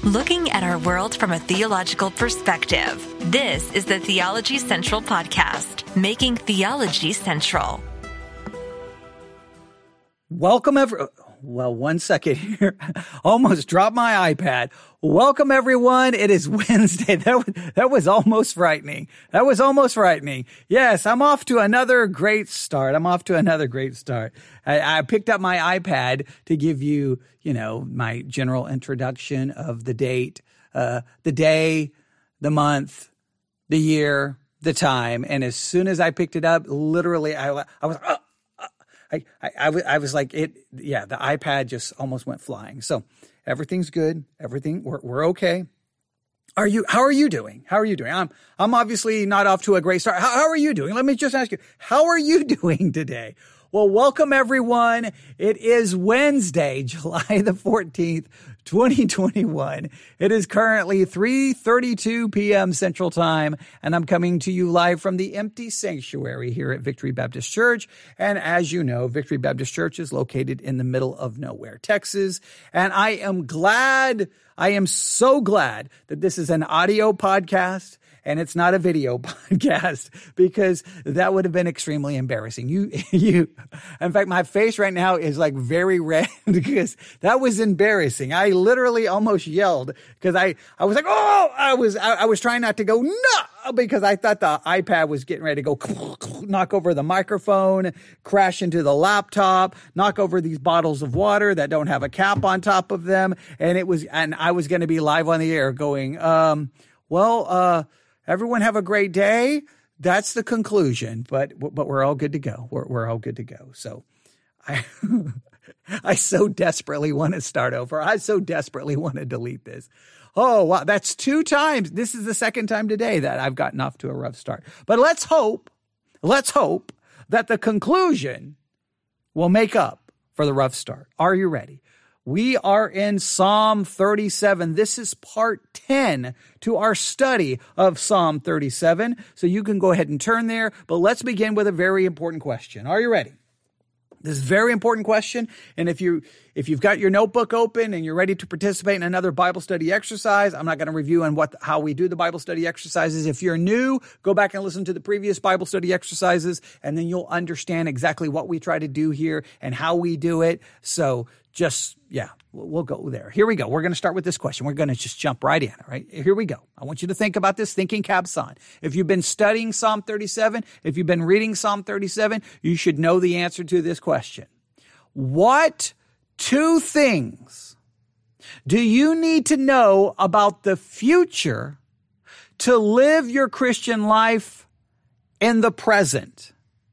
Looking at our world from a theological perspective. This is the Theology Central Podcast, making theology central. Welcome, one second here. Almost dropped my iPad. Welcome, everyone. It is Wednesday. That was almost frightening. Yes, I'm off to another great start. I picked up my iPad to give you, my general introduction of the date, the day, the month, the year, the time. And as soon as I picked it up, literally, I was like the iPad just almost went flying. So everything's good. We're okay. How are you doing? I'm obviously not off to a great start. How are you doing? Let me just ask you, how are you doing today? Well, welcome everyone. It is Wednesday, July the 14th, 2021. It is currently 3:32 p.m. Central Time, and I'm coming to you live from the empty sanctuary here at Victory Baptist Church. And as you know, Victory Baptist Church is located in the middle of nowhere, Texas. And I am so glad that this is an audio podcast and it's not a video podcast, because that would have been extremely embarrassing. In fact, my face right now is like very red because that was embarrassing. I literally almost yelled because I was like, oh, I was trying not to go, no, because I thought the iPad was getting ready to go knock over the microphone, crash into the laptop, knock over these bottles of water that don't have a cap on top of them. And I was going to be live on the air going, everyone have a great day. That's the conclusion, but we're all good to go. We're all good to go. So I so desperately want to start over. I so desperately want to delete this. Oh, wow. That's 2 times. This is the second time today that I've gotten off to a rough start. But let's hope that the conclusion will make up for the rough start. Are you ready? We are in Psalm 37. This is part 10 to our study of Psalm 37. So you can go ahead and turn there, but let's begin with a very important question. Are you ready? This is a very important question. And if you've got your notebook open and you're ready to participate in another Bible study exercise, I'm not going to review on how we do the Bible study exercises. If you're new, go back and listen to the previous Bible study exercises, and then you'll understand exactly what we try to do here and how we do it. So we'll go there. Here we go. We're going to start with this question. We're going to just jump right in. All right. Here we go. I want you to think about this thinking caps on. If you've been studying Psalm 37, if you've been reading Psalm 37, you should know the answer to this question. What 2 things do you need to know about the future to live your Christian life in the present?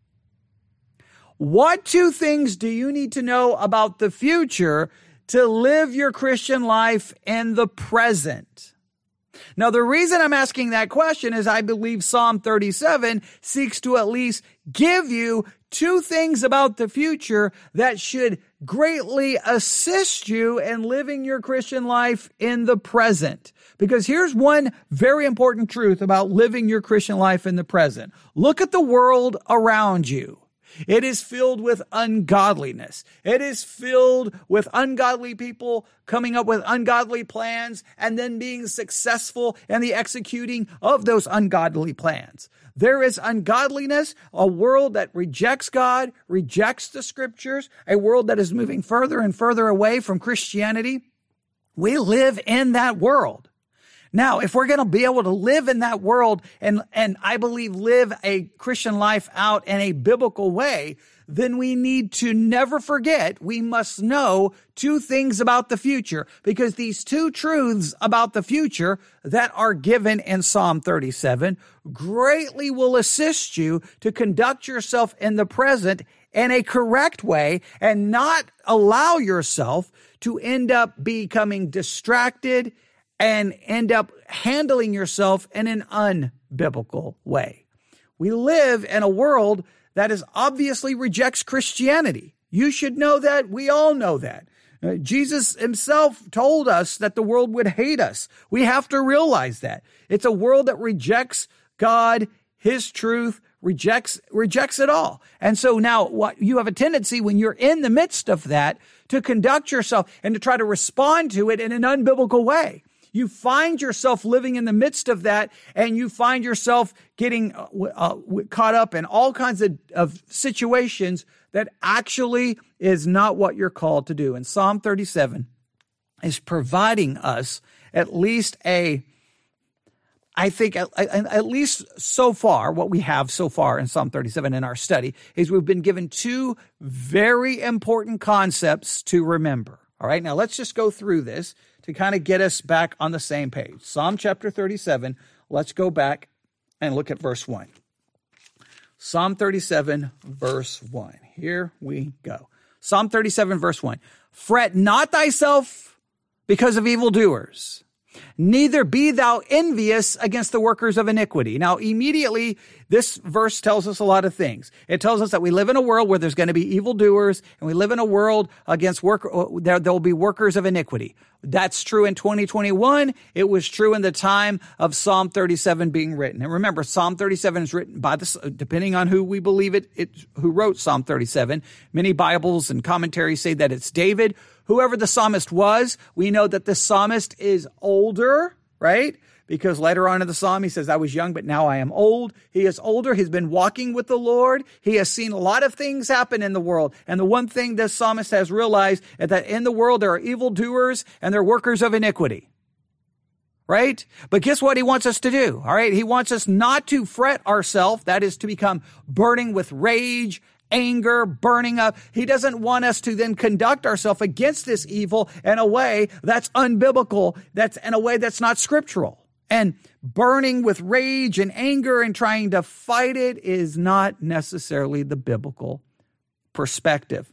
What 2 things do you need to know about the future to live your Christian life in the present? Now, the reason I'm asking that question is I believe Psalm 37 seeks to at least give you 2 things about the future that should greatly assist you in living your Christian life in the present. Because here's one very important truth about living your Christian life in the present. Look at the world around you. It is filled with ungodliness. It is filled with ungodly people coming up with ungodly plans and then being successful in the executing of those ungodly plans. There is ungodliness, a world that rejects God, rejects the scriptures, a world that is moving further and further away from Christianity. We live in that world. Now, if we're going to be able to live in that world and I believe live a Christian life out in a biblical way, then we need to never forget, we must know 2 things about the future, because these 2 truths about the future that are given in Psalm 37 greatly will assist you to conduct yourself in the present in a correct way and not allow yourself to end up becoming distracted and end up handling yourself in an unbiblical way. We live in a world that obviously rejects Christianity. You should know that. We all know that. Jesus himself told us that the world would hate us. We have to realize that. It's a world that rejects God, his truth, rejects it all. And so now what you have a tendency when you're in the midst of that to conduct yourself and to try to respond to it in an unbiblical way. you find yourself living in the midst of that, and you find yourself getting caught up in all kinds of situations that actually is not what you're called to do. And Psalm 37 is providing us at least at least so far, what we have so far in Psalm 37 in our study is we've been given two very important concepts to remember. All right, now let's just go through this to kind of get us back on the same page. Psalm chapter 37, let's go back and look at verse 1. Psalm 37, verse 1. Here we go. Psalm 37, verse 1. Fret not thyself because of evildoers, neither be thou envious against the workers of iniquity. Now, immediately, this verse tells us a lot of things. It tells us that we live in a world where there's going to be evildoers, and we live in a world against there will be workers of iniquity. That's true in 2021. It was true in the time of Psalm 37 being written. And remember, Psalm 37 is written by depending on who we believe who wrote Psalm 37. Many Bibles and commentaries say that it's David. Whoever the psalmist was, we know that the psalmist is older, right? Because later on in the psalm, he says, I was young, but now I am old. He is older. He's been walking with the Lord. He has seen a lot of things happen in the world. And the one thing this psalmist has realized is that in the world, there are evildoers and there are workers of iniquity, right? But guess what he wants us to do? All right. He wants us not to fret ourselves. That is to become burning with rage, anger, burning up. He doesn't want us to then conduct ourselves against this evil in a way that's unbiblical, that's in a way that's not scriptural. And burning with rage and anger and trying to fight it is not necessarily the biblical perspective.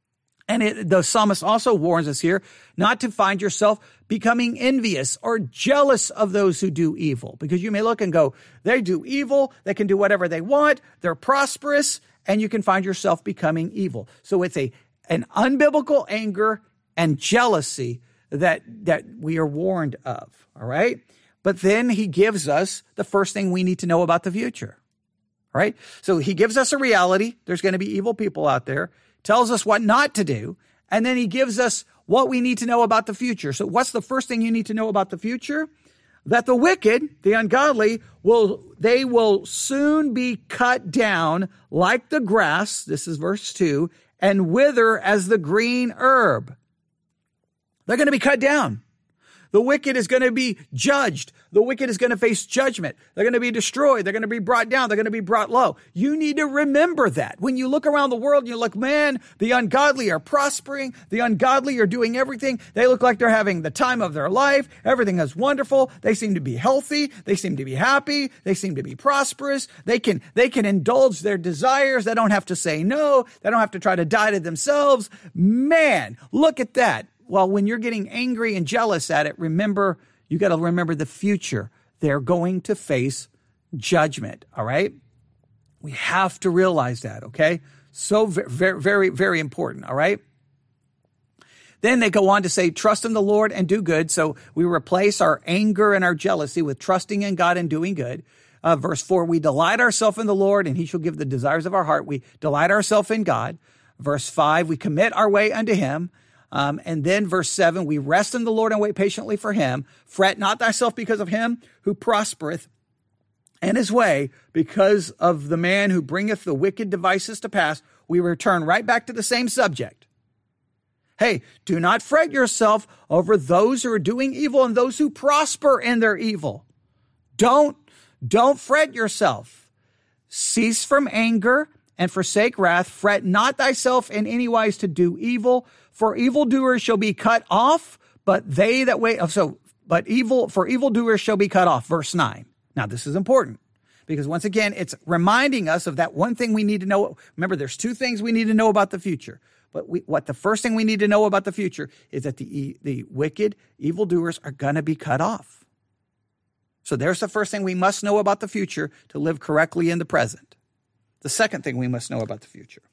And the psalmist also warns us here not to find yourself becoming envious or jealous of those who do evil, because you may look and go, they do evil, they can do whatever they want, they're prosperous, and you can find yourself becoming evil. So it's an unbiblical anger and jealousy that we are warned of, all right? But then he gives us the first thing we need to know about the future, all right? So he gives us a reality. There's going to be evil people out there, tells us what not to do, and then he gives us what we need to know about the future. So what's the first thing you need to know about the future? That the wicked, the ungodly, will soon be cut down like the grass, this is verse 2, and wither as the green herb. They're going to be cut down. The wicked is going to be judged. The wicked is going to face judgment. They're going to be destroyed. They're going to be brought down. They're going to be brought low. You need to remember that. When you look around the world, you look, man, the ungodly are prospering. The ungodly are doing everything. They look like they're having the time of their life. Everything is wonderful. They seem to be healthy. They seem to be happy. They seem to be prosperous. They can indulge their desires. They don't have to say no. They don't have to try to die to themselves. Man, look at that. Well, when you're getting angry and jealous at it, remember, you got to remember the future. They're going to face judgment, all right? We have to realize that, okay? So very, very, very important, all right? Then they go on to say, trust in the Lord and do good. So we replace our anger and our jealousy with trusting in God and doing good. Verse 4, we delight ourselves in the Lord and he shall give the desires of our heart. We delight ourselves in God. Verse 5, we commit our way unto him. And then verse 7, we rest in the Lord and wait patiently for him. Fret not thyself because of him who prospereth in his way, because of the man who bringeth the wicked devices to pass. We return right back to the same subject. Hey, do not fret yourself over those who are doing evil and those who prosper in their evil. Don't fret yourself. Cease from anger and forsake wrath. Fret not thyself in any wise to do evil, for evildoers shall be cut off, but they that wait. For evildoers shall be cut off. Verse 9. Now, this is important because once again, it's reminding us of that one thing we need to know. Remember, there's two things we need to know about the future. But the first thing we need to know about the future is that the wicked evildoers are going to be cut off. So there's the first thing we must know about the future to live correctly in the present. The second thing we must know about the future.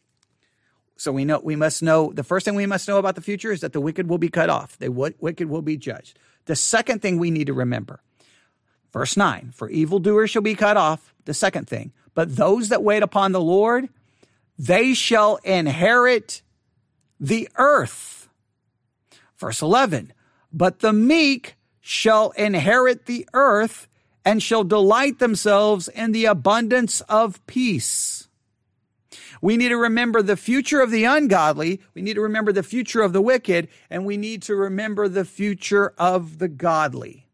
So the first thing we must know about the future is that the wicked will be cut off. The wicked will be judged. The second thing we need to remember, verse 9, for evildoers shall be cut off. The second thing, but those that wait upon the Lord, they shall inherit the earth. Verse 11, but the meek shall inherit the earth and shall delight themselves in the abundance of peace. We need to remember the future of the ungodly. We need to remember the future of the wicked, and we need to remember the future of the godly.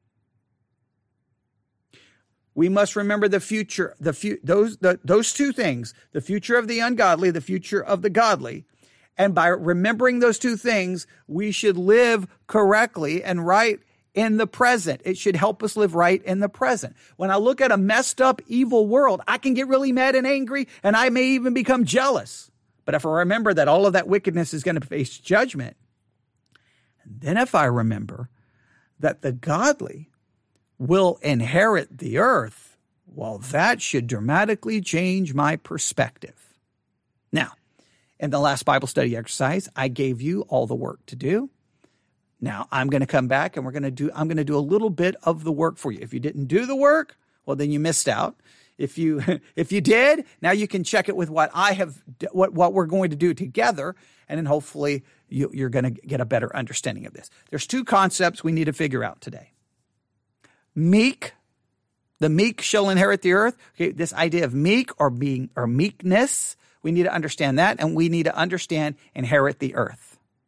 We must remember the future, those two things, the future of the ungodly, the future of the godly. And by remembering those two things, we should live correctly and right in the present. It should help us live right in the present. When I look at a messed up, evil world, I can get really mad and angry, and I may even become jealous. But if I remember that all of that wickedness is going to face judgment, and then if I remember that the godly will inherit the earth, well, that should dramatically change my perspective. Now, in the last Bible study exercise, I gave you all the work to do. Now, I'm going to come back and I'm going to do a little bit of the work for you. If you didn't do the work, well, then you missed out. If you did, now you can check it with what we're going to do together. And then hopefully you're going to get a better understanding of this. There's two concepts we need to figure out today. Meek, the meek shall inherit the earth. Okay, this idea of meek or meekness, we need to understand that, and we need to understand inherit the earth.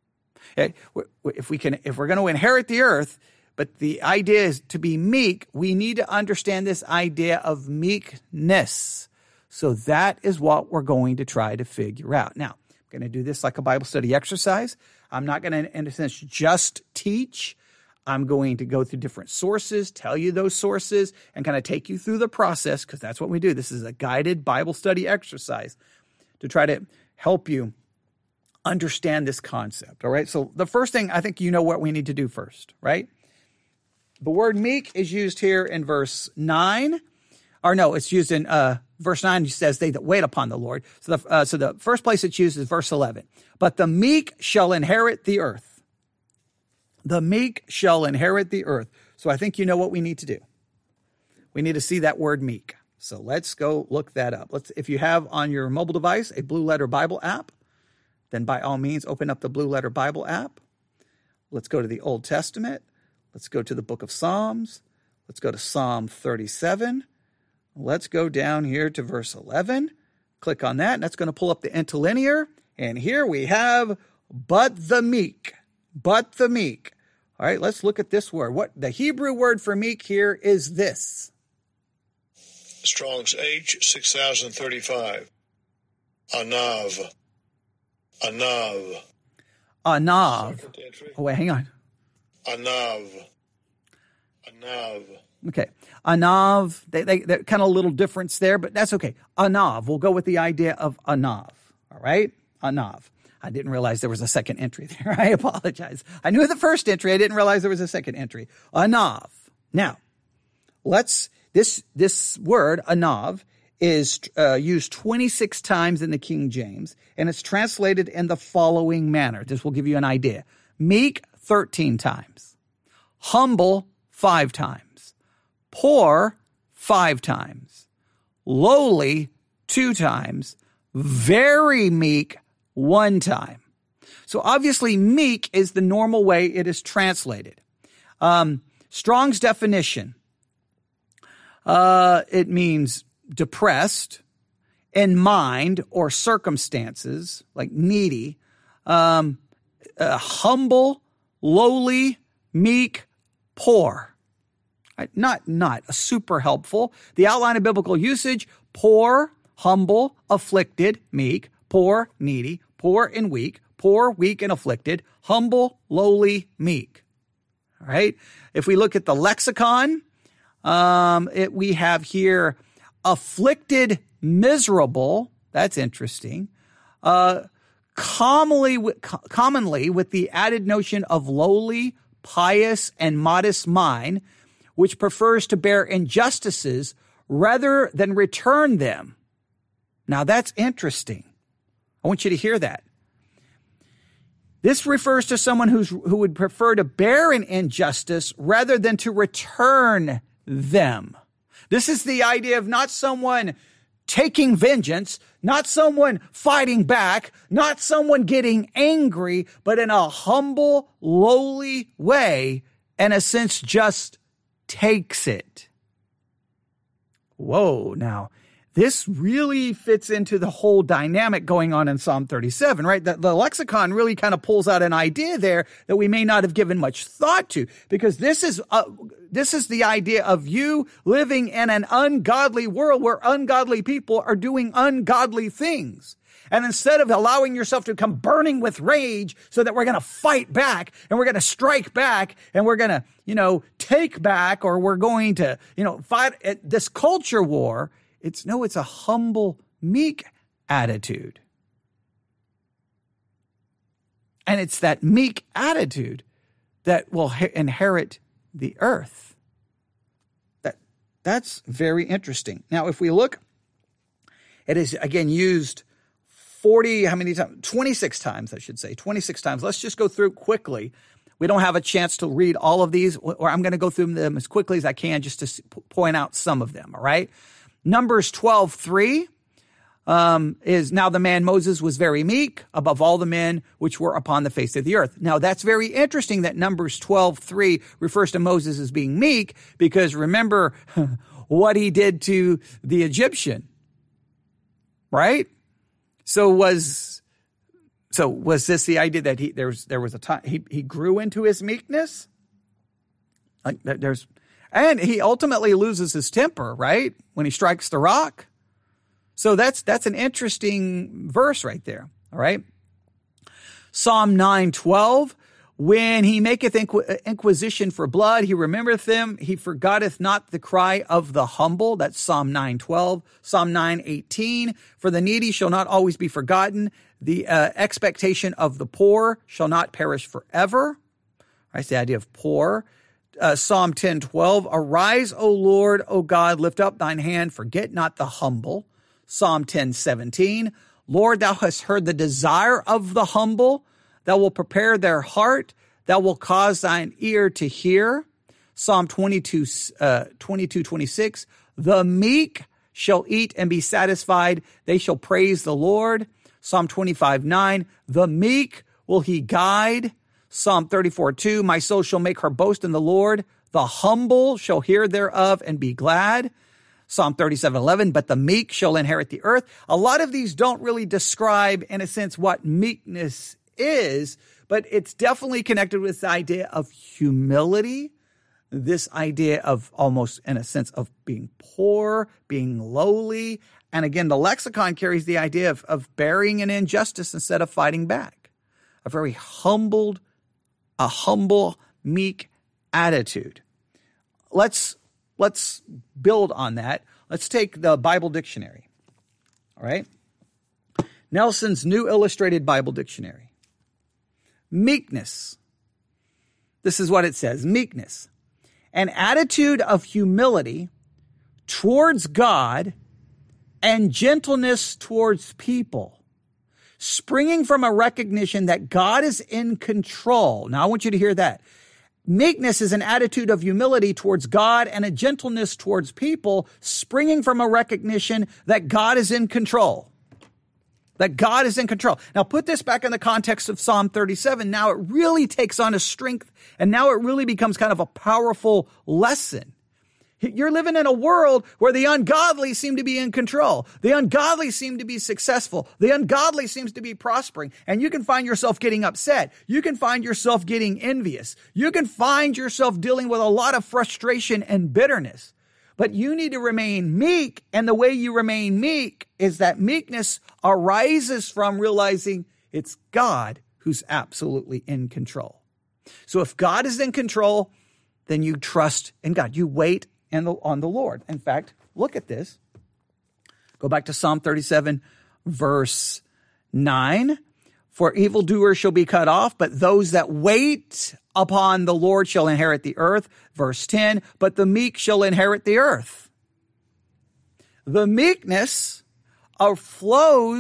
If we're going to inherit the earth, but the idea is to be meek, we need to understand this idea of meekness. So that is what we're going to try to figure out. Now, I'm going to do this like a Bible study exercise. I'm not going to, in a sense, just teach. I'm going to go through different sources, tell you those sources, and kind of take you through the process, because that's what we do. This is a guided Bible study exercise to try to help you understand this concept, all right? So the first thing, I think you know what we need to do first, right? The word meek is used here in verse 9. Or no, it's used in verse 9. It says, they that wait upon the Lord. So the first place it's used is verse 11. But the meek shall inherit the earth. The meek shall inherit the earth. So I think you know what we need to do. We need to see that word meek. So let's go look that up. If you have on your mobile device a Blue Letter Bible app, then by all means, open up the Blue Letter Bible app. Let's go to the Old Testament. Let's go to the book of Psalms. Let's go to Psalm 37. Let's go down here to verse 11. Click on that, and that's going to pull up the interlinear. And here we have, but the meek. But the meek. All right, let's look at this word. What the Hebrew word for meek here is this. Strong's H 6035. Anav. Anav. Anav. Oh, wait, hang on. Anav. Anav. Okay. Anav. They're kind of a little difference there, but that's okay. Anav. We'll go with the idea of anav. All right? Anav. I didn't realize there was a second entry there. I apologize. I knew the first entry. I didn't realize there was a second entry. Anav. Now, this word, anav, is used 26 times in the King James, and it's translated in the following manner. This will give you an idea. Meek, 13 times. Humble, 5 times. Poor, 5 times. Lowly, 2 times. Very meek, 1 time. So obviously meek is the normal way it is translated. Strong's definition, it means depressed, in mind or circumstances, like needy, humble, lowly, meek, poor. Right? Not super helpful. The outline of biblical usage: poor, humble, afflicted, meek, poor, needy, poor and weak, poor, weak and afflicted, humble, lowly, meek. All right. If we look at the lexicon, we have here afflicted, miserable. That's interesting. Commonly with the added notion of lowly, pious, and modest mind, which prefers to bear injustices rather than return them. Now that's interesting. I want you to hear that. This refers to someone who would prefer to bear an injustice rather than to return them. This is the idea of not someone taking vengeance, not someone fighting back, not someone getting angry, but in a humble, lowly way, in a sense, just takes it. Whoa, now, this really fits into the whole dynamic going on in Psalm 37, right? The lexicon really kind of pulls out an idea there that we may not have given much thought to, because this is the idea of you living in an ungodly world where ungodly people are doing ungodly things. And instead of allowing yourself to come burning with rage so that we're going to fight back and we're going to strike back and we're going to, take back, or we're going to, fight this culture war, it's a humble, meek attitude. And it's that meek attitude that will inherit the earth. That's very interesting. Now, if we look, it is again used 26 times, I should say, 26 times. Let's just go through quickly. We don't have a chance to read all of these, or I'm going to go through them as quickly as I can just to point out some of them, all right? Numbers 12:3 is, now the man Moses was very meek above all the men which were upon the face of the earth. Now, that's very interesting that Numbers 12:3 refers to Moses as being meek, because remember what he did to the Egyptian, right? So was this the idea that there was a time he grew into his meekness? And he ultimately loses his temper, right? When he strikes the rock. So that's an interesting verse right there. All right. Psalm 9:12. When he maketh inquisition for blood, he remembereth them. He forgetteth not the cry of the humble. That's Psalm 9:12. Psalm 9:18. For the needy shall not always be forgotten. The expectation of the poor shall not perish forever. That's the idea of poor. Psalm 10:12. Arise, O Lord, O God, lift up thine hand. Forget not the humble. Psalm 10:17. Lord, thou hast heard the desire of the humble. Thou will prepare their heart. Thou will cause thine ear to hear. Psalm 22:26. The meek shall eat and be satisfied. They shall praise the Lord. Psalm 25:9. The meek will he guide. Psalm 34:2. My soul shall make her boast in the Lord. The humble shall hear thereof and be glad. Psalm 37:11. But the meek shall inherit the earth. A lot of these don't really describe, in a sense, what meekness is, but it's definitely connected with the idea of humility, this idea of almost, in a sense, of being poor, being lowly. And again, the lexicon carries the idea of burying an injustice instead of fighting back. A very humble, meek attitude. Let's build on that. Let's take the Bible Dictionary. All right. Nelson's New Illustrated Bible Dictionary. Meekness. This is what it says. Meekness. An attitude of humility towards God and gentleness towards people, springing from a recognition that God is in control. Now, I want you to hear that. Meekness is an attitude of humility towards God and a gentleness towards people, springing from a recognition that God is in control. That God is in control. Now put this back in the context of Psalm 37. Now it really takes on a strength, and now it really becomes kind of a powerful lesson. You're living in a world where the ungodly seem to be in control. The ungodly seem to be successful. The ungodly seems to be prospering. And you can find yourself getting upset. You can find yourself getting envious. You can find yourself dealing with a lot of frustration and bitterness. But you need to remain meek, and the way you remain meek is that meekness arises from realizing it's God who's absolutely in control. So if God is in control, then you trust in God. You wait on the Lord. In fact, look at this. Go back to Psalm 37, verse 9. For evildoers shall be cut off, but those that wait upon the Lord shall inherit the earth. Verse 10, but the meek shall inherit the earth. The meekness flows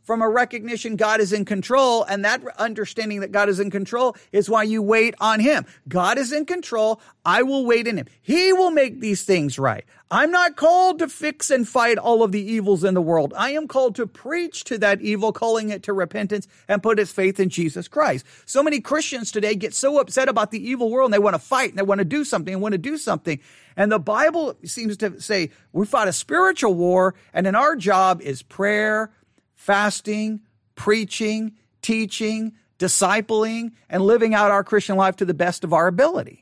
from a recognition God is in control, and that understanding that God is in control is why you wait on him. God is in control. I will wait in him. He will make these things right. I'm not called to fix and fight all of the evils in the world. I am called to preach to that evil, calling it to repentance and put its faith in Jesus Christ. So many Christians today get so upset about the evil world, and they want to fight, and they want to do something, And the Bible seems to say we fought a spiritual war, and then our job is prayer, fasting, preaching, teaching, discipling, and living out our Christian life to the best of our ability.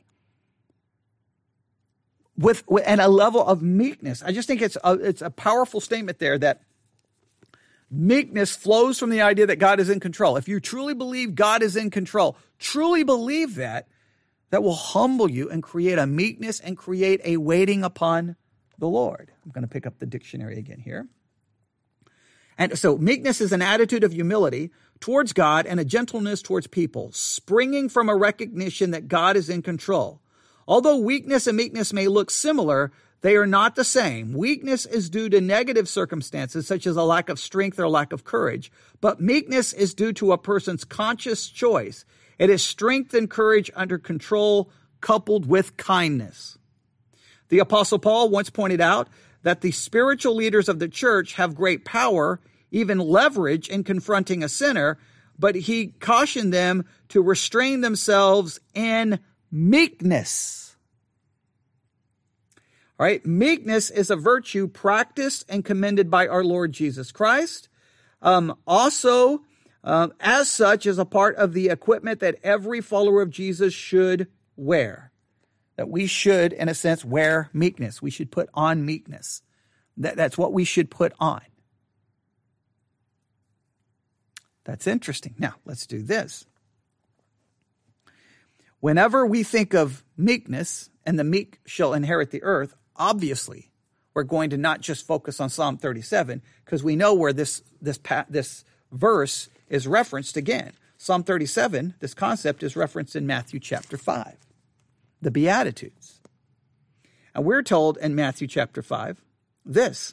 And a level of meekness. I just think it's a powerful statement there that meekness flows from the idea that God is in control. If you truly believe God is in control, truly believe that will humble you and create a meekness and create a waiting upon the Lord. I'm going to pick up the dictionary again here. And so meekness is an attitude of humility towards God and a gentleness towards people, springing from a recognition that God is in control. Although weakness and meekness may look similar, they are not the same. Weakness is due to negative circumstances, such as a lack of strength or lack of courage. But meekness is due to a person's conscious choice. It is strength and courage under control, coupled with kindness. The Apostle Paul once pointed out that the spiritual leaders of the church have great power, even leverage in confronting a sinner, but he cautioned them to restrain themselves in meekness. All right, meekness is a virtue practiced and commended by our Lord Jesus Christ. As such, is a part of the equipment that every follower of Jesus should wear. That we should, in a sense, wear meekness. We should put on meekness. That's what we should put on. That's interesting. Now, let's do this. Whenever we think of meekness and the meek shall inherit the earth, obviously, we're going to not just focus on Psalm 37 because we know where this verse is referenced again. Psalm 37, this concept is referenced in Matthew chapter 5, the Beatitudes. And we're told in Matthew chapter 5 this,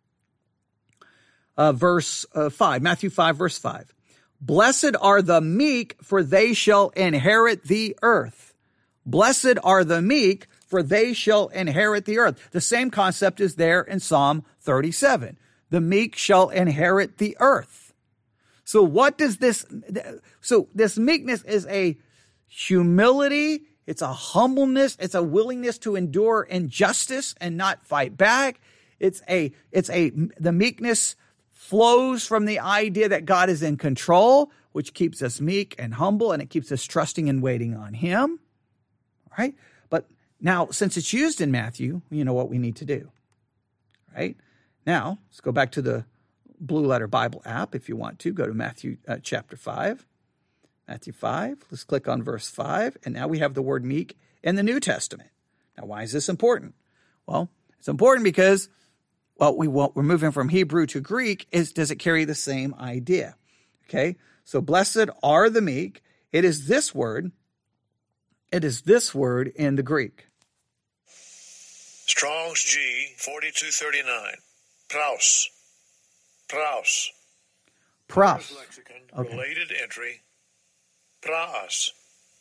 verse 5, Matthew 5, verse 5. Blessed are the meek, for they shall inherit the earth. Blessed are the meek, for they shall inherit the earth. The same concept is there in Psalm 37. The meek shall inherit the earth. So what does this, this meekness is a humility, it's a humbleness, it's a willingness to endure injustice and not fight back. The meekness flows from the idea that God is in control, which keeps us meek and humble, and it keeps us trusting and waiting on him. All right? But now, since it's used in Matthew, you know what we need to do. Right? Now, let's go back to the Blue Letter Bible app if you want to. Go to Matthew chapter 5. Matthew 5. Let's click on verse 5. And now we have the word meek in the New Testament. Now, why is this important? Well, it's important because we're moving from Hebrew to Greek. Does it carry the same idea? Okay, so blessed are the meek. It is this word in the Greek. Strong's G 4239. Praus. Lexicon. Okay. Related entry. Praus.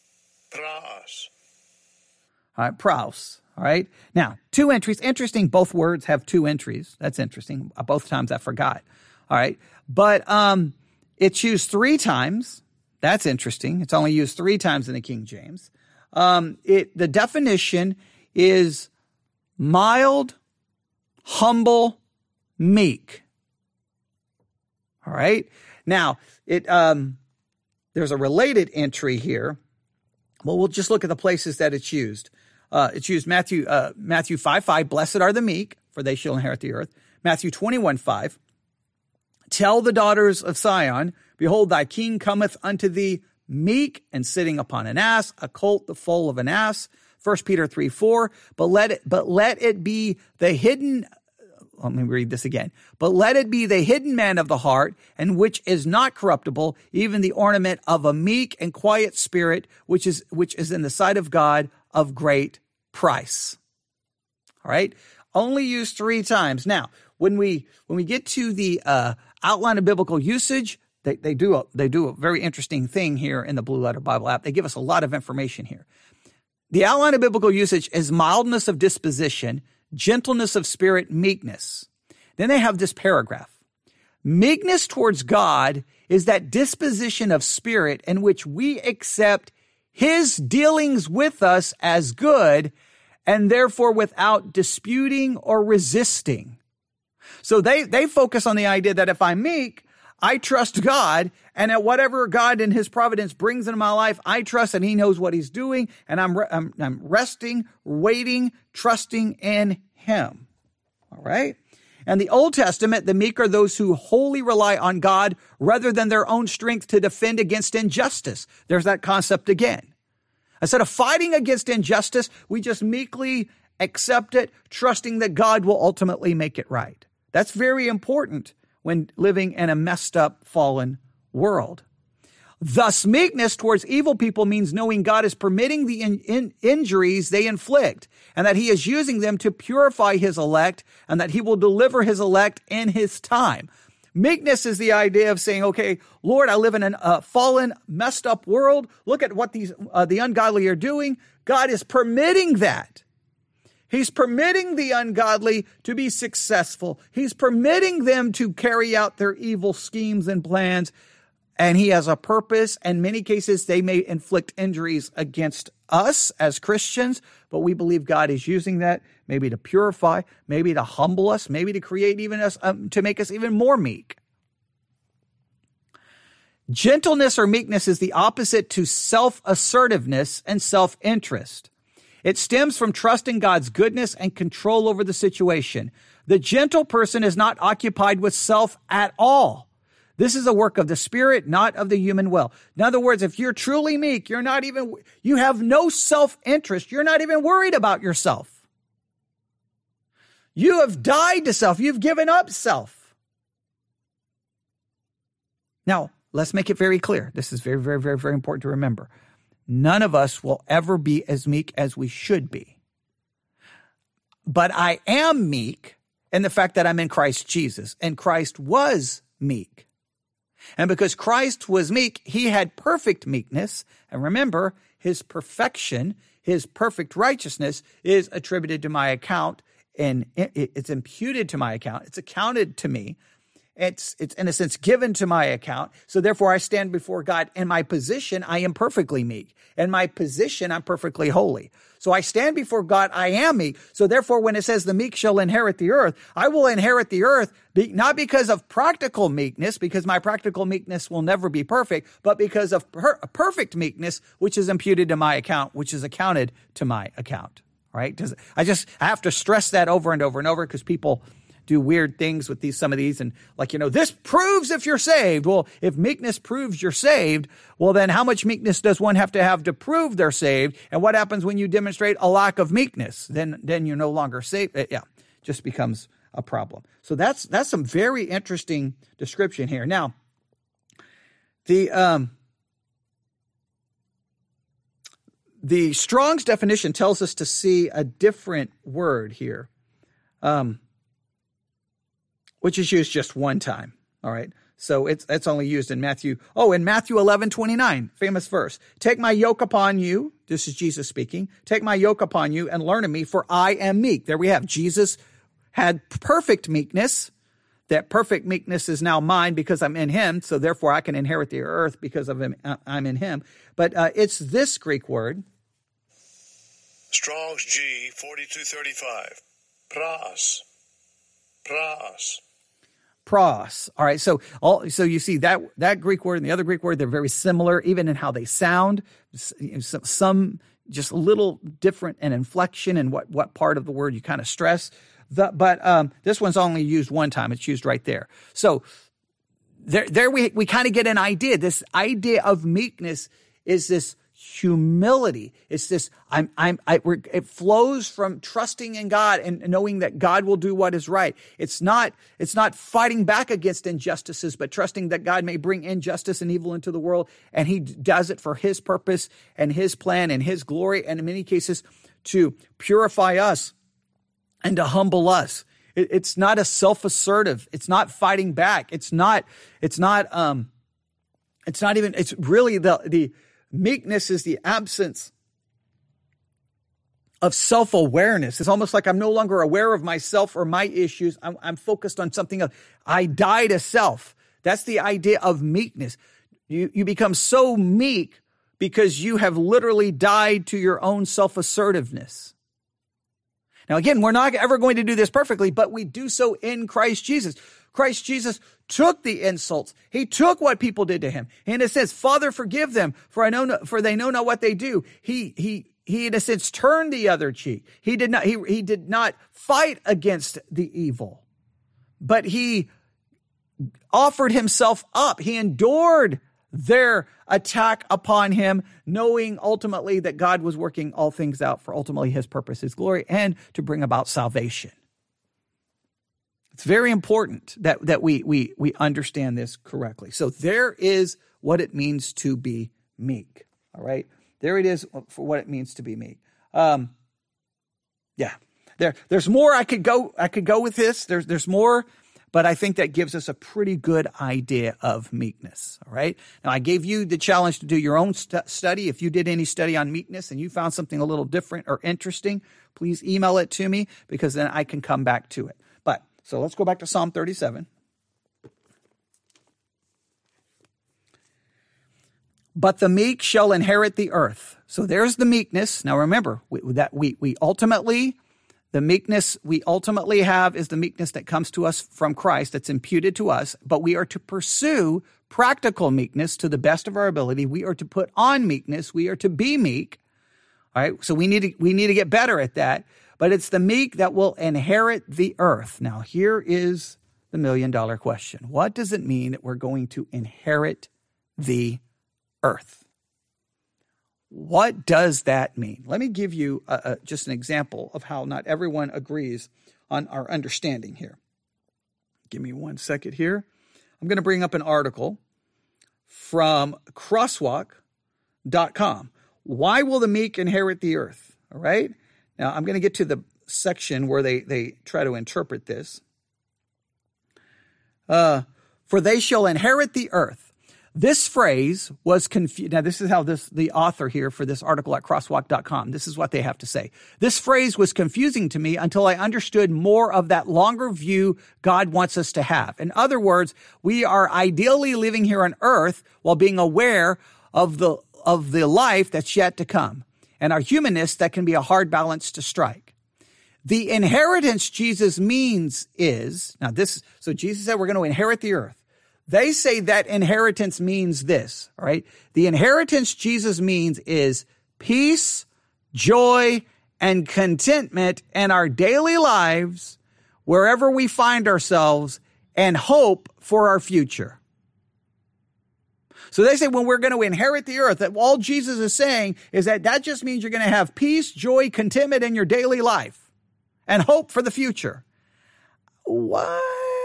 All right, praus. All right. Now, 2 entries. Interesting. Both words have 2 entries. That's interesting. Both times I forgot. All right. But it's used 3 times. That's interesting. It's only used 3 times in the King James. The definition is mild, humble, meek. All right. Now, there's a related entry here. Well, we'll just look at the places that it's used. It's used Matthew 5:5, blessed are the meek, for they shall inherit the earth. Matthew 21:5, tell the daughters of Zion, behold, thy king cometh unto thee meek and sitting upon an ass, a colt the foal of an ass. 1 Peter 3:4, but let it be the hidden. Let me read this again. But let it be the hidden man of the heart, and which is not corruptible, even the ornament of a meek and quiet spirit, which is in the sight of God of great price. All right. Only used 3 times. Now, when we get to the outline of biblical usage. They do a very interesting thing here in the Blue Letter Bible app. They give us a lot of information here. The outline of biblical usage is mildness of disposition, gentleness of spirit, meekness. Then they have this paragraph. Meekness towards God is that disposition of spirit in which we accept his dealings with us as good and therefore without disputing or resisting. So they focus on the idea that if I'm meek, I trust God, and at whatever God in his providence brings into my life, I trust that he knows what he's doing, and I'm resting, waiting, trusting in him. All right? And the Old Testament, the meek are those who wholly rely on God rather than their own strength to defend against injustice. There's that concept again. Instead of fighting against injustice, we just meekly accept it, trusting that God will ultimately make it right. That's very important when living in a messed up, fallen world. Thus, meekness towards evil people means knowing God is permitting the injuries they inflict and that he is using them to purify his elect and that he will deliver his elect in his time. Meekness is the idea of saying, okay, Lord, I live in a fallen, messed up world. Look at what the ungodly are doing. God is permitting that. He's permitting the ungodly to be successful. He's permitting them to carry out their evil schemes and plans. And he has a purpose. In many cases, they may inflict injuries against us as Christians, but we believe God is using that maybe to purify, maybe to humble us, maybe to create even us, to make us even more meek. Gentleness or meekness is the opposite to self-assertiveness and self-interest. It stems from trusting God's goodness and control over the situation. The gentle person is not occupied with self at all. This is a work of the Spirit, not of the human will. In other words, if you're truly meek, you have no self-interest. You're not even worried about yourself. You have died to self. You've given up self. Now, let's make it very clear. This is very, very, very, very important to remember. None of us will ever be as meek as we should be. But I am meek in the fact that I'm in Christ Jesus, and Christ was meek. And because Christ was meek, he had perfect meekness. And remember, his perfection, his perfect righteousness is attributed to my account, and it's imputed to my account. It's accounted to me. It's in a sense given to my account. So therefore I stand before God. In my position, I am perfectly meek. In my position, I'm perfectly holy. So I stand before God, I am meek. So therefore, when it says the meek shall inherit the earth, I will inherit the earth, not because of practical meekness, because my practical meekness will never be perfect, but because of perfect meekness, which is imputed to my account, which is accounted to my account. All right? I have to stress that over and over and over because people do weird things with some of these and this proves if you're saved. Well, if meekness proves you're saved, well, then how much meekness does one have to prove they're saved? And what happens when you demonstrate a lack of meekness? Then you're no longer saved. Just becomes a problem. So that's some very interesting description here. Now, the Strong's definition tells us to see a different word here. Which is used just one time. All right. So it's only used in Matthew. In Matthew 11:29, famous verse. Take my yoke upon you. This is Jesus speaking. Take my yoke upon you and learn of me, for I am meek. There we have. Jesus had perfect meekness. That perfect meekness is now mine because I'm in him. So therefore I can inherit the earth because of him. I'm in him. But it's this Greek word. Strong's G 4235. Praos. Praos. Pros. All right. So you see that Greek word and the other Greek word, they're very similar, even in how they sound. Some just a little different in inflection and what part of the word you kind of stress. But this one's only used one time. It's used right there. So there we kind of get an idea. This idea of meekness is this humility. It's this, it flows from trusting in God and knowing that God will do what is right. It's not fighting back against injustices, but trusting that God may bring injustice and evil into the world. And he does it for his purpose and his plan and his glory. And in many cases to purify us and to humble us. It's not a self-assertive. It's not fighting back. It's really the meekness is the absence of self-awareness. It's almost like I'm no longer aware of myself or my issues. I'm focused on something else. I die to self. That's the idea of meekness. You become so meek because you have literally died to your own self-assertiveness. Now, again, we're not ever going to do this perfectly, but we do so in Christ Jesus. Christ Jesus took the insults. He took what people did to him. And it says, Father, forgive them, for they know not what they do. He in a sense turned the other cheek. He did not fight against the evil, but he offered himself up. He endured their attack upon him, knowing ultimately that God was working all things out for ultimately his purpose, his glory, and to bring about salvation. It's very important that we understand this correctly. So there is what it means to be meek. All right. There it is for what it means to be meek. There's more I could go with this. There's more, but I think that gives us a pretty good idea of meekness. All right. Now, I gave you the challenge to do your own study. If you did any study on meekness and you found something a little different or interesting, please email it to me, because then I can come back to it. So let's go back to Psalm 37. But the meek shall inherit the earth. So there's the meekness. Now remember, the meekness we ultimately have is the meekness that comes to us from Christ, that's imputed to us, but we are to pursue practical meekness to the best of our ability. We are to put on meekness. We are to be meek. All right. So we need to get better at that. But it's the meek that will inherit the earth. Now, here is the $1 million question. What does it mean that we're going to inherit the earth? What does that mean? Let me give you just an example of how not everyone agrees on our understanding here. Give me 1 second here. I'm going to bring up an article from crosswalk.com. Why will the meek inherit the earth? All right. Now, I'm going to get to the section where they try to interpret this. For they shall inherit the earth. This phrase was confused. Now, this is how the author here for this article at crosswalk.com, this is what they have to say. This phrase was confusing to me until I understood more of that longer view God wants us to have. In other words, we are ideally living here on earth while being aware of the life that's yet to come. And our humanness, that can be a hard balance to strike. The inheritance Jesus means is, so Jesus said we're going to inherit the earth. They say that inheritance means this, all right? The inheritance Jesus means is peace, joy, and contentment in our daily lives, wherever we find ourselves, and hope for our future. So they say when we're going to inherit the earth, that all Jesus is saying is that just means you're going to have peace, joy, contentment in your daily life and hope for the future. What?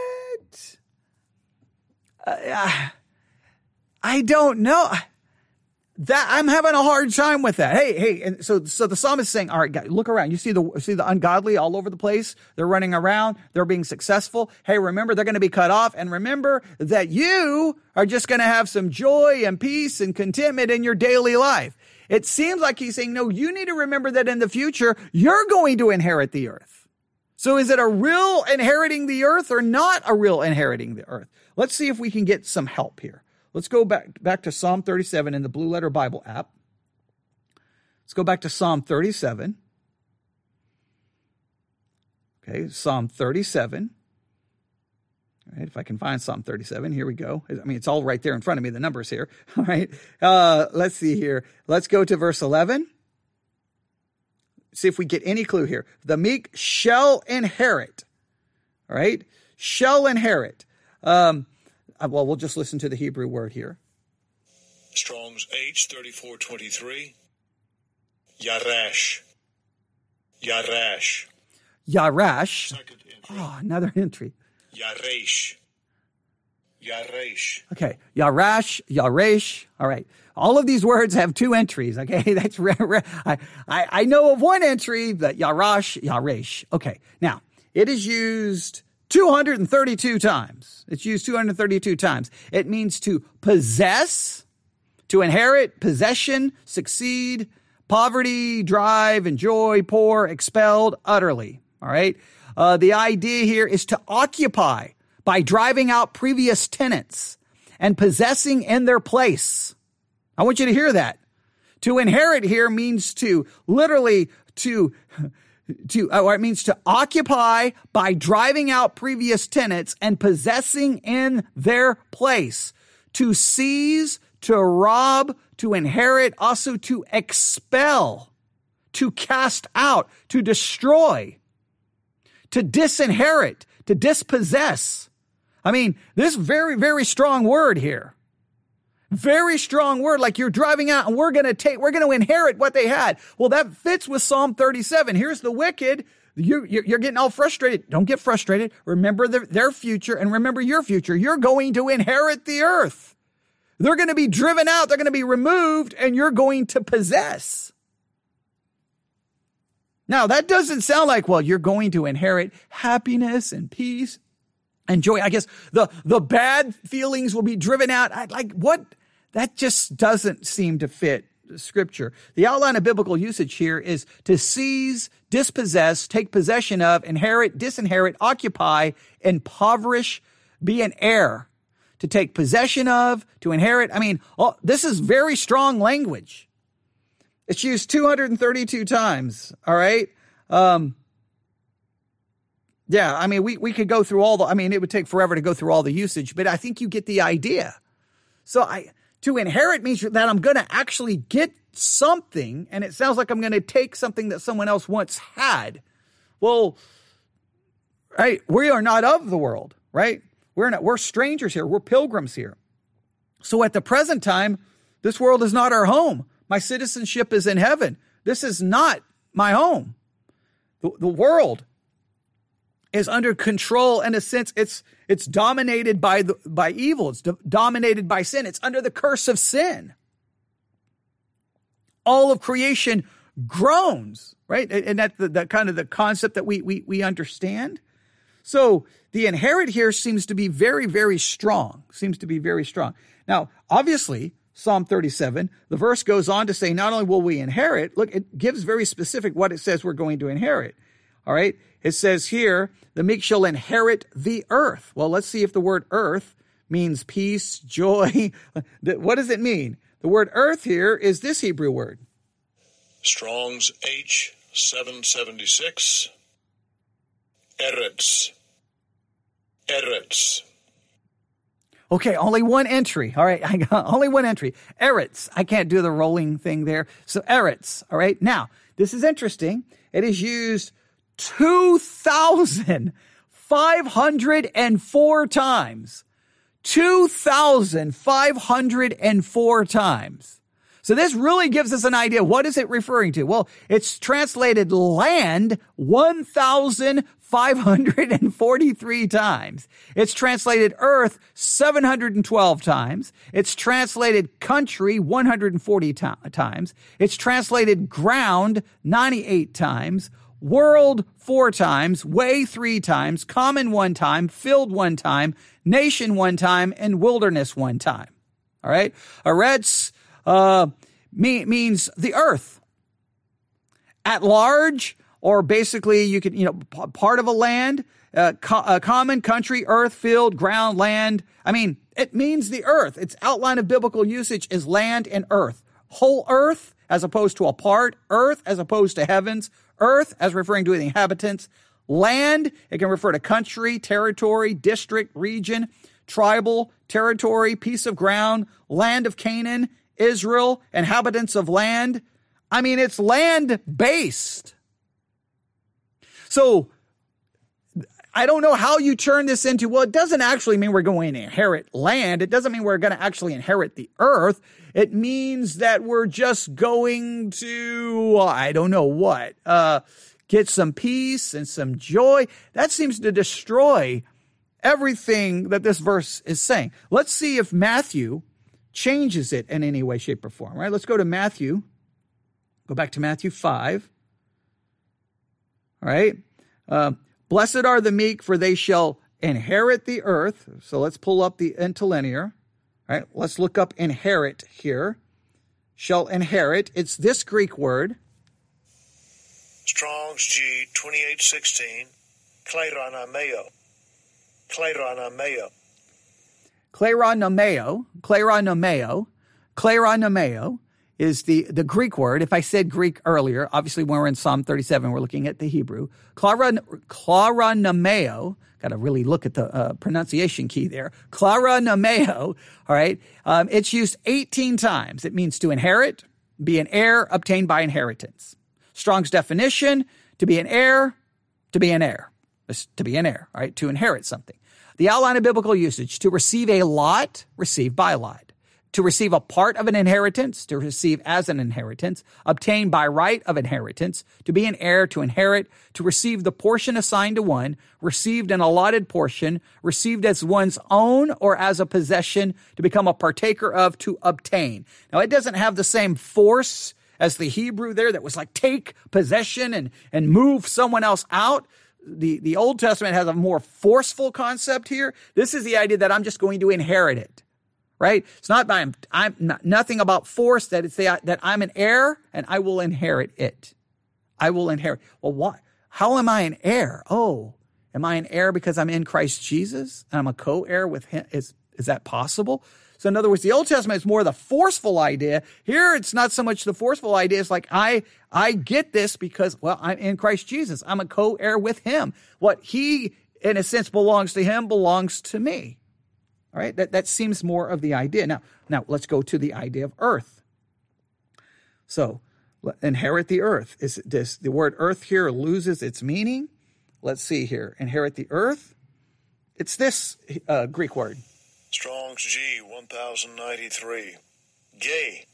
I don't know. That I'm having a hard time with that. Hey, and so the psalmist is saying, all right, guys, look around. You see the ungodly all over the place. They're running around. They're being successful. Hey, remember, they're going to be cut off. And remember that you are just going to have some joy and peace and contentment in your daily life. It seems like he's saying, no, you need to remember that in the future, you're going to inherit the earth. So is it a real inheriting the earth or not a real inheriting the earth? Let's see if we can get some help here. Let's go back to Psalm 37 in the Blue Letter Bible app. Let's go back to Psalm 37. Okay, Psalm 37. All right, if I can find Psalm 37, here we go. I mean, it's all right there in front of me, the numbers here. All right, let's see here. Let's go to verse 11. See if we get any clue here. The meek shall inherit. All right, shall inherit. Well, we'll just listen to the Hebrew word here. Strong's H3423. Yarash. Yarash. Yarash. Second entry. Oh, another entry. Yaresh. Yaresh. Okay. Yarash, Yaresh. All right. All of these words have 2 entries. Okay. That's rare. I know of 1 entry, but Yarash, Yaresh. Okay. Now, it is used 232 times. It's used 232 times. It means to possess, to inherit, possession, succeed, poverty, drive, enjoy, poor, expelled, utterly. All right. The idea here is to occupy by driving out previous tenants and possessing in their place. I want you to hear that. To inherit here means to literally it means to occupy by driving out previous tenants and possessing in their place. To seize, to rob, to inherit, also to expel, to cast out, to destroy, to disinherit, to dispossess. I mean, this very, very strong word here. Very strong word, like you're driving out and we're going to inherit what they had. Well, that fits with Psalm 37. Here's the wicked. You're getting all frustrated. Don't get frustrated. Remember their future and remember your future. You're going to inherit the earth. They're going to be driven out. They're going to be removed and you're going to possess. Now, that doesn't sound like, well, you're going to inherit happiness and peace and joy. I guess the bad feelings will be driven out. What? That just doesn't seem to fit Scripture. The outline of biblical usage here is to seize, dispossess, take possession of, inherit, disinherit, occupy, impoverish, be an heir. To take possession of, to inherit. I mean, this is very strong language. It's used 232 times, all right? Yeah, I mean, we could go through it would take forever to go through all the usage, but I think you get the idea. So to inherit means that I'm going to actually get something, and it sounds like I'm going to take something that someone else once had. Well, right, we are not of the world, right? We're strangers here. We're pilgrims here. So at the present time, this world is not our home. My citizenship is in heaven. This is not my home. The world is under control in a sense. It's dominated by evil. It's dominated by sin. It's under the curse of sin. All of creation groans, right? And that's the kind of the concept that we understand. So the inherit here seems to be very, very strong. Now, obviously, Psalm 37, the verse goes on to say, not only will we inherit, look, it gives very specific what it says we're going to inherit. All right. It says here, the meek shall inherit the earth. Well, let's see if the word earth means peace, joy. What does it mean? The word earth here is this Hebrew word. Strong's H776. Eretz. Eretz. Okay, only one entry. All right, I got only one entry. Eretz. I can't do the rolling thing there. So eretz. All right. Now, this is interesting. It is used 2,504 times. 2,504 times. So this really gives us an idea. What is it referring to? Well, it's translated land 1,543 times. It's translated earth 712 times. It's translated country 140 times. It's translated ground 98 times. World 4 times, way 3 times, common 1 time, filled 1 time, nation 1 time, and wilderness 1 time. All right. Eretz means the earth at large, or basically you could, part of a land, a common country, earth, field, ground, land. I mean, it means the earth. Its outline of biblical usage is land and earth. Whole earth as opposed to a part, earth as opposed to heavens, earth as referring to the inhabitants, land, it can refer to country, territory, district, region, tribal, territory, piece of ground, land of Canaan, Israel, inhabitants of land. I mean, it's land-based. So I don't know how you turn this into, well, it doesn't actually mean we're going to inherit land. It doesn't mean we're going to actually inherit the earth. It means that we're just going to, I don't know what, get some peace and some joy. That seems to destroy everything that this verse is saying. Let's see if Matthew changes it in any way, shape, or form, right? Let's go to Matthew. Go back to Matthew 5. All right. Blessed are the meek, for they shall inherit the earth. So let's pull up the interlinear. All right, let's look up inherit here. Shall inherit. It's this Greek word. Strong's G 2816. Kleranameo. Kleranameo. Kleranameo. Kleranameo. Kleranameo is the Greek word. If I said Greek earlier, obviously when we're in Psalm 37, we're looking at the Hebrew. Kleranameo. Got to really look at the pronunciation key there. Kleranameo. All right. It's used 18 times. It means to inherit, be an heir, obtained by inheritance. Strong's definition, to be an heir, to be an heir. To be an heir, all right, to inherit something. The outline of biblical usage, to receive a lot, received by lot. To receive a part of an inheritance, to receive as an inheritance, obtained by right of inheritance, to be an heir, to inherit, to receive the portion assigned to one, received an allotted portion, received as one's own or as a possession, to become a partaker of, to obtain. Now, it doesn't have the same force as the Hebrew there that was like take possession and move someone else out. The Old Testament has a more forceful concept here. This is the idea that I'm just going to inherit it. Right? It's not by I'm not, nothing about force, that it's that I'm an heir and I will inherit it. I will inherit. Well, what? How am I an heir? Oh, am I an heir because I'm in Christ Jesus and I'm a co-heir with him? Is that possible? So in other words, the Old Testament is more the forceful idea. Here, it's not so much the forceful idea. It's like, I get this because, well, I'm in Christ Jesus. I'm a co-heir with him. What he, in a sense, belongs to him belongs to me. All right, that seems more of the idea. Now let's go to the idea of earth. So, inherit the earth. The word earth here loses its meaning? Let's see here. Inherit the earth. It's this Greek word. Strong's G 1093. Gay.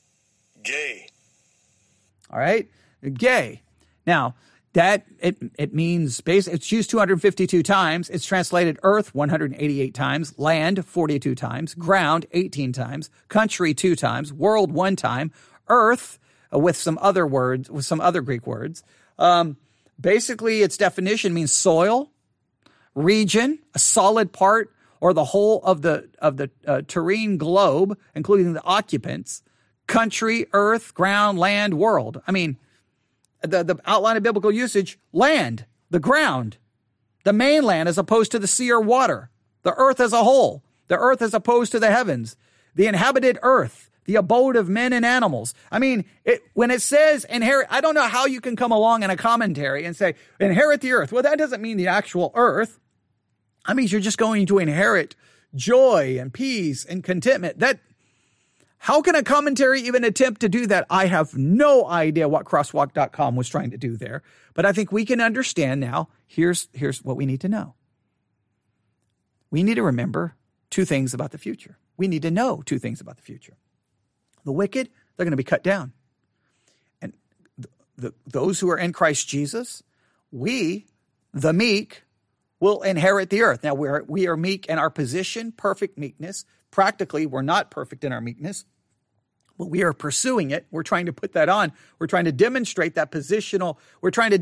All right, gay. Now, that it means it's used 252 times. It's translated earth 188 times, land 42 times, ground 18 times, country 2 times, world 1 time, earth with some other words, with some other Greek words. Basically, its definition means soil, region, a solid part, or the whole of the terrene globe, including the occupants, country, earth, ground, land, world. I mean, the outline of biblical usage, land, the ground, the mainland as opposed to the sea or water, the earth as a whole, the earth as opposed to the heavens, the inhabited earth, the abode of men and animals. I mean, when it says inherit, I don't know how you can come along in a commentary and say, inherit the earth. Well, that doesn't mean the actual earth. That means you're just going to inherit joy and peace and contentment. How can a commentary even attempt to do that? I have no idea what crosswalk.com was trying to do there, but I think we can understand now. Here's what we need to know. We need to remember 2 things about the future. We need to know 2 things about the future. The wicked, they're going to be cut down. And those who are in Christ Jesus, we, the meek, will inherit the earth. Now, we are meek in our position, perfect meekness. Practically, we're not perfect in our meekness, but we are pursuing it. We're trying to put that on. We're trying to demonstrate that positional. We're trying to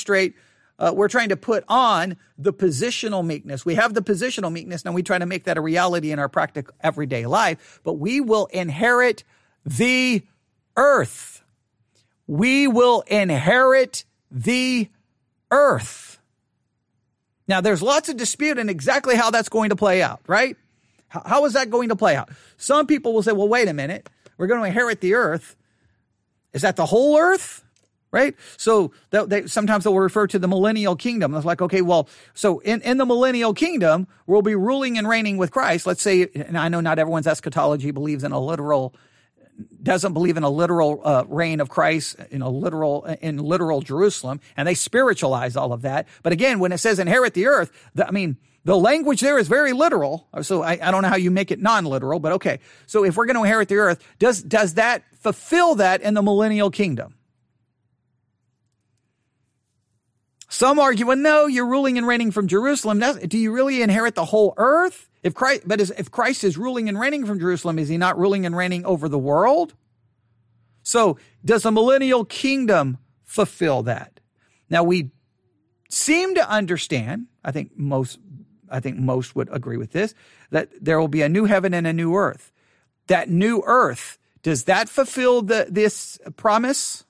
put on the positional meekness. We have the positional meekness. Now we try to make that a reality in our practical everyday life, but we will inherit the earth. We will inherit the earth. Now there's lots of dispute in exactly how that's going to play out, right? How is that going to play out? Some people will say, well, wait a minute. We're going to inherit the earth. Is that the whole earth? Right? So sometimes they'll refer to the millennial kingdom. It's like, okay, well, so in the millennial kingdom, we'll be ruling and reigning with Christ. Let's say, and I know not everyone's eschatology doesn't believe in a literal reign of Christ in literal Jerusalem, and they spiritualize all of that. But again, when it says inherit the earth, the language there is very literal. So I don't know how you make it non-literal, but okay. So if we're going to inherit the earth, does that fulfill that in the millennial kingdom? Some argue, well, no, you're ruling and reigning from Jerusalem. Do you really inherit the whole earth? If Christ is ruling and reigning from Jerusalem, is he not ruling and reigning over the world? So does the millennial kingdom fulfill that? Now, we seem to understand, I think most would agree with this, that there will be a new heaven and a new earth. That new earth, does that fulfill this promise?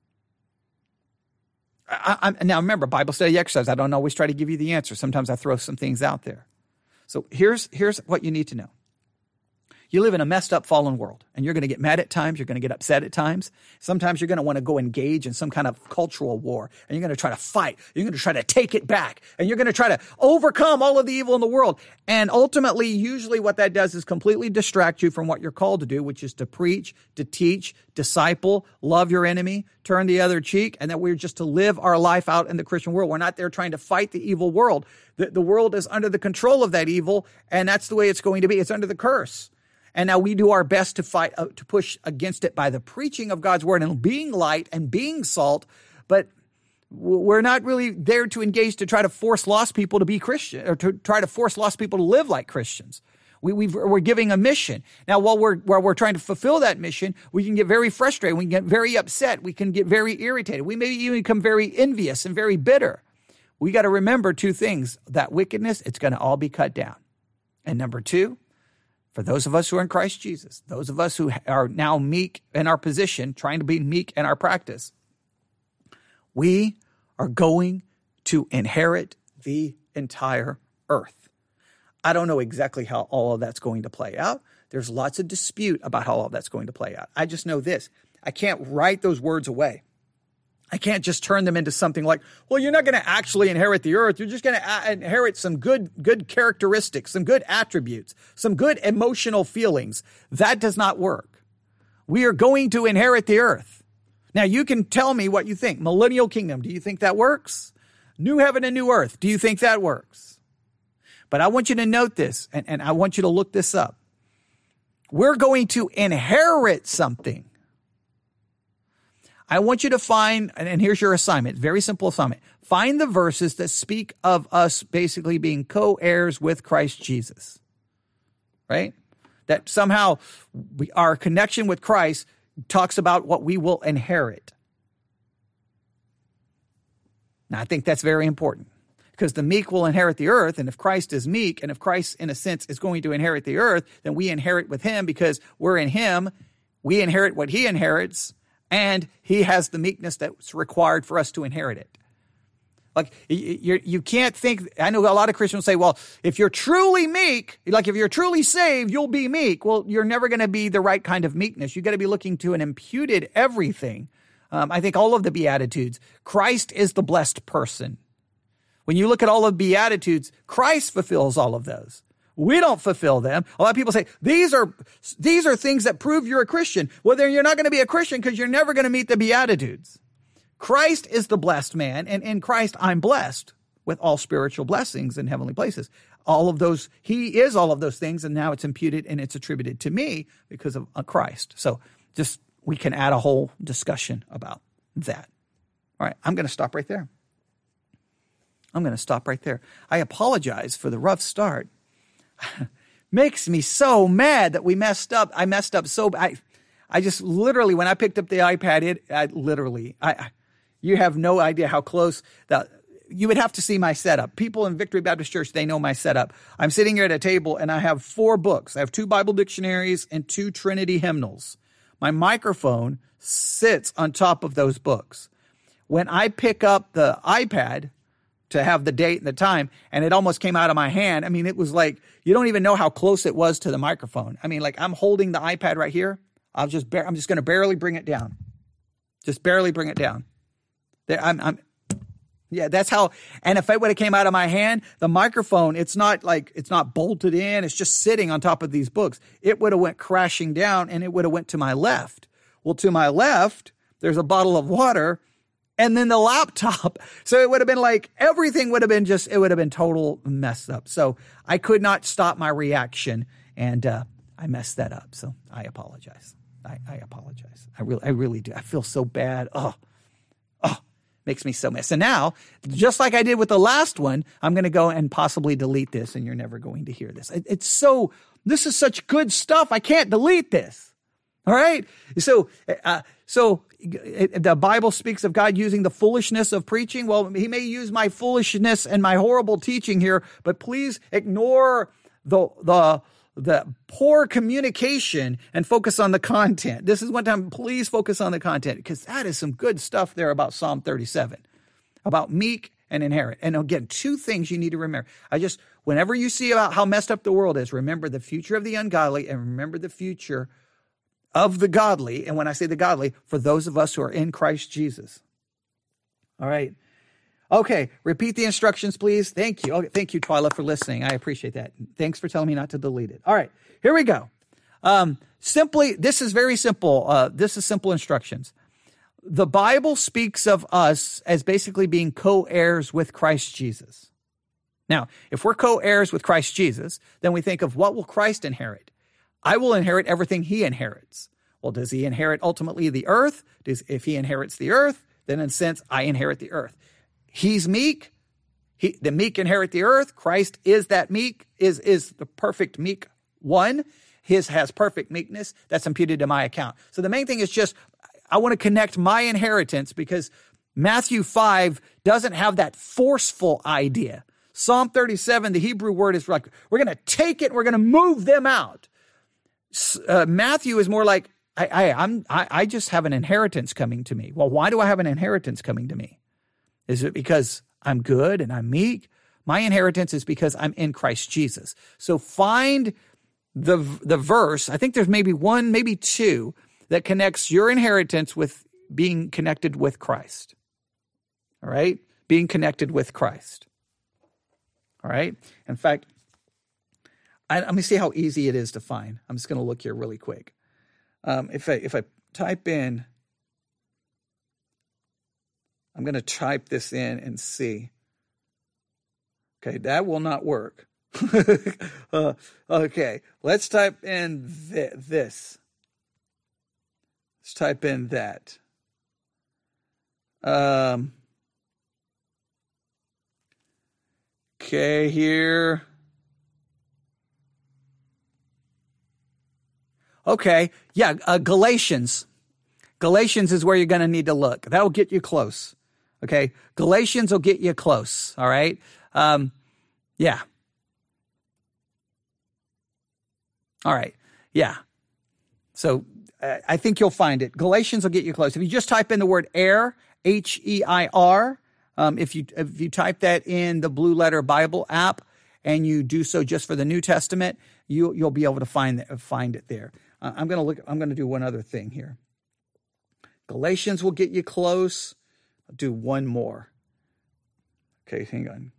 Now remember, Bible study exercise, I don't always try to give you the answer. Sometimes I throw some things out there. So here's what you need to know. You live in a messed up fallen world, and you're going to get mad at times. You're going to get upset at times. Sometimes you're going to want to go engage in some kind of cultural war, and you're going to try to fight. You're going to try to take it back, and you're going to try to overcome all of the evil in the world. And ultimately, usually what that does is completely distract you from what you're called to do, which is to preach, to teach, disciple, love your enemy, turn the other cheek, and that we're just to live our life out in the Christian world. We're not there trying to fight the evil world. The world is under the control of that evil, and that's the way it's going to be. It's under the curse. And now we do our best to fight, to push against it by the preaching of God's word and being light and being salt. But we're not really there to engage to try to force lost people to be Christian or to try to force lost people to live like Christians. We're giving a mission. Now, while we're trying to fulfill that mission, we can get very frustrated. We can get very upset. We can get very irritated. We may even become very envious and very bitter. We got to remember two things. That wickedness, it's going to all be cut down. And number two, for those of us who are in Christ Jesus, those of us who are now meek in our position, trying to be meek in our practice, we are going to inherit the entire earth. I don't know exactly how all of that's going to play out. There's lots of dispute about how all of that's going to play out. I just know this. I can't write those words away. I can't just turn them into something like, well, you're not going to actually inherit the earth. You're just going to inherit some good characteristics, some good attributes, some good emotional feelings. That does not work. We are going to inherit the earth. Now, you can tell me what you think. Millennial kingdom, do you think that works? New heaven and new earth, do you think that works? But I want you to note this, and I want you to look this up. We're going to inherit something. I want you to find, and here's your assignment, very simple assignment. Find the verses that speak of us basically being co-heirs with Christ Jesus, right? That somehow our connection with Christ talks about what we will inherit. Now, I think that's very important because the meek will inherit the earth. And if Christ is meek, and if Christ, in a sense, is going to inherit the earth, then we inherit with him because we're in him. We inherit what he inherits. And he has the meekness that's required for us to inherit it. Like, you can't think, I know a lot of Christians say, well, if you're truly meek, like if you're truly saved, you'll be meek. Well, you're never going to be the right kind of meekness. You got to be looking to an imputed everything. I think all of the Beatitudes, Christ is the blessed person. When you look at all of the Beatitudes, Christ fulfills all of those. We don't fulfill them. A lot of people say, these are things that prove you're a Christian. Well, then you're not going to be a Christian because you're never going to meet the Beatitudes. Christ is the blessed man, and in Christ I'm blessed with all spiritual blessings in heavenly places. All of those, he is all of those things, and now it's imputed and it's attributed to me because of Christ. So just, we can add a whole discussion about that. All right, I'm going to stop right there. I apologize for the rough start. Makes me so mad that we messed up. I messed up so bad. I just literally, when I picked up the iPad, you have no idea how close that you would have to see my setup. People in Victory Baptist Church, they know my setup. I'm sitting here at a table and I have 4 books. I have 2 Bible dictionaries and 2 Trinity hymnals. My microphone sits on top of those books. When I pick up the iPad to have the date and the time, and it almost came out of my hand. I mean, it was like, you don't even know how close it was to the microphone. I mean, like, I'm holding the iPad right here. I'm just going to barely bring it down. Just barely bring it down. There, yeah, that's how, and if it would have came out of my hand, the microphone, it's not bolted in. It's just sitting on top of these books. It would have went crashing down and it would have went to my left. Well, to my left, there's a bottle of water and then the laptop. So it would have been like, everything would have been it would have been total messed up. So I could not stop my reaction and I messed that up. So I apologize. I apologize. I really do. I feel so bad. Oh, makes me so mad. So now, just like I did with the last one, I'm going to go and possibly delete this and you're never going to hear this. This is such good stuff. I can't delete this. All right. So So the Bible speaks of God using the foolishness of preaching. Well, he may use my foolishness and my horrible teaching here, but please ignore the poor communication and focus on the content. This is one time, please focus on the content, because that is some good stuff there about Psalm 37, about meek and inherit. And again, two things you need to remember. Whenever you see about how messed up the world is, remember the future of the ungodly and remember the future of the godly. And when I say the godly, for those of us who are in Christ Jesus. All right. Okay. Repeat the instructions, please. Thank you. Okay. Thank you, Twyla, for listening. I appreciate that. Thanks for telling me not to delete it. All right. Here we go. This is very simple. This is simple instructions. The Bible speaks of us as basically being co-heirs with Christ Jesus. Now, if we're co-heirs with Christ Jesus, then we think of what will Christ inherit? I will inherit everything he inherits. Well, does he inherit ultimately the earth? If he inherits the earth, then in a sense, I inherit the earth. He's meek. The meek inherit the earth. Christ is that meek, is the perfect meek one. His has perfect meekness. That's imputed to my account. So the main thing is just, I want to connect my inheritance, because Matthew 5 doesn't have that forceful idea. Psalm 37, the Hebrew word is like, we're going to take it and we're going to move them out. Matthew is more like, I just have an inheritance coming to me. Well, why do I have an inheritance coming to me? Is it because I'm good and I'm meek? My inheritance is because I'm in Christ Jesus. So find the verse. I think there's maybe one, maybe two, that connects your inheritance with being connected with Christ. All right? Being connected with Christ. All right? In fact, let me see how easy it is to find. I'm just going to look here really quick. If I type in, I'm going to type this in and see. Okay, that will not work. Okay, let's type in this. Let's type in that. Okay, here. Okay, yeah, Galatians. Galatians is where you're going to need to look. That will get you close. Okay, Galatians will get you close. All right, yeah. All right, yeah. So I think you'll find it. Galatians will get you close. If you just type in the word heir, H-E-I-R, if you type that in the Blue Letter Bible app and you do so just for the New Testament, you'll be able to find it there. I'm going to do one other thing here. Galatians will get you close. I'll do one more. Okay, hang on.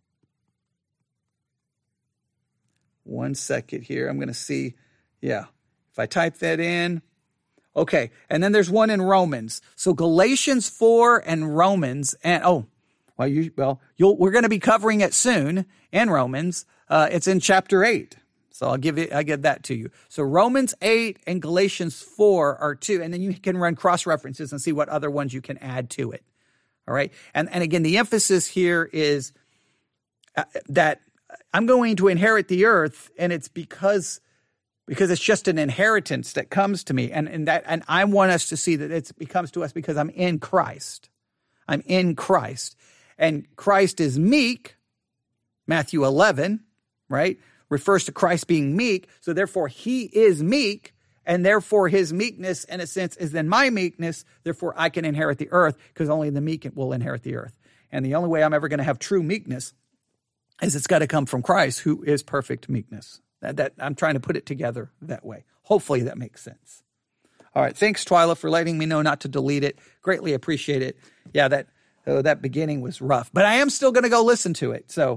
1 second here. I'm going to see. Yeah. If I type that in. Okay. And then there's one in Romans. So Galatians 4 and Romans. And we're going to be covering it soon in Romans. It's in chapter 8. So I give that to you. So Romans 8 and Galatians 4 are two, and then you can run cross references and see what other ones you can add to it. All right. And again, the emphasis here is that I'm going to inherit the earth, and it's because it's just an inheritance that comes to me. And I want us to see that it comes to us because I'm in Christ. I'm in Christ. And Christ is meek. Matthew 11, right? Refers to Christ being meek. So therefore he is meek, and therefore his meekness in a sense is then my meekness. Therefore I can inherit the earth, because only the meek will inherit the earth. And the only way I'm ever going to have true meekness is it's got to come from Christ, who is perfect meekness. That I'm trying to put it together that way. Hopefully that makes sense. All right. Thanks, Twyla, for letting me know not to delete it. Greatly appreciate it. Yeah, that beginning was rough, but I am still going to go listen to it. So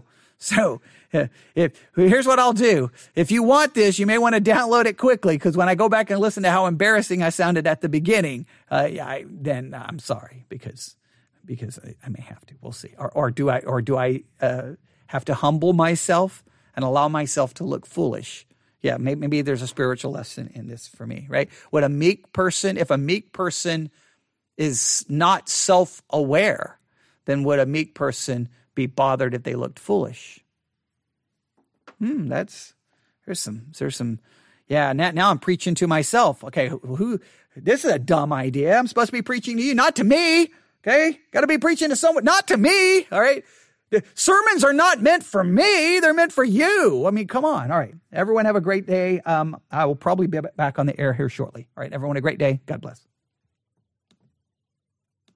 here's what I'll do. If you want this, you may want to download it quickly, because when I go back and listen to how embarrassing I sounded at the beginning, then I'm sorry, because I may have to. We'll see. Or do I have to humble myself and allow myself to look foolish? Yeah, maybe there's a spiritual lesson in this for me, right? If a meek person is not self-aware, then would a meek person be bothered if they looked foolish? There's some, Yeah, now I'm preaching to myself. Okay, this is a dumb idea. I'm supposed to be preaching to you, not to me. Okay, got to be preaching to someone, not to me. All right. The sermons are not meant for me. They're meant for you. I mean, come on. All right. Everyone have a great day. I will probably be back on the air here shortly. All right. Everyone, a great day. God bless.